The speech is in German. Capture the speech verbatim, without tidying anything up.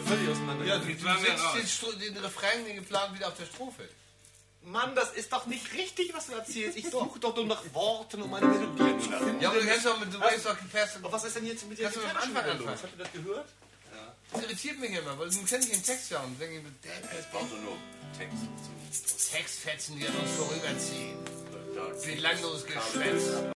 völlig auseinander. Ja, du, du setzt den, den Refrain, den geplant wieder auf der Strophe. Mann, das ist doch nicht richtig, was du erzählst. Ich suche doch nur nach Worten, um eine Melodie zu finden. Ja, aber du kannst doch mit, du weißt doch, aber was ist denn jetzt mit der Kannst du am Anfang anfangen? Habt ihr das gehört? Ja. Das irritiert mich immer, weil du kennst den Text ja und denke ich, der Es braucht nur Text. Textfetzen, die an uns vorüberziehen. Belanglos Geschwätz.